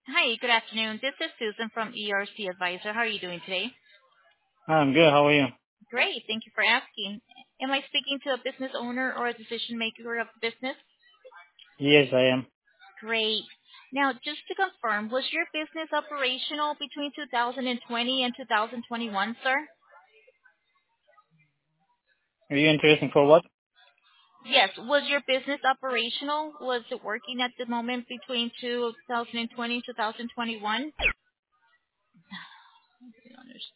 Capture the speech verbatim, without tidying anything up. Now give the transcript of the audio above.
Hi, good afternoon. This is Susan from E R C Advisor. How are you doing today? I'm good. How are you? Great. Thank you for asking. Am I speaking to a business owner or a decision maker of the business? Yes, I am. Great. Now, just to confirm, was your business operational between two thousand twenty and two thousand twenty-one, sir? Are you interested for what? Yes. Was your business operational? Was it working at the moment between two thousand twenty and two thousand twenty-one?